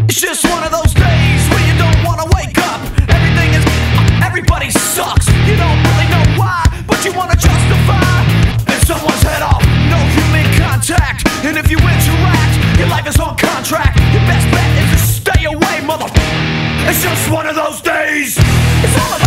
It's just one of those days where you don't wanna wake up. Everybody sucks. You don't really know why, but you wanna justify. And someone's head off, no human contact. And if you interact, your life is on contract. Your best bet is to stay away, mother. It's just one of those days. It's all about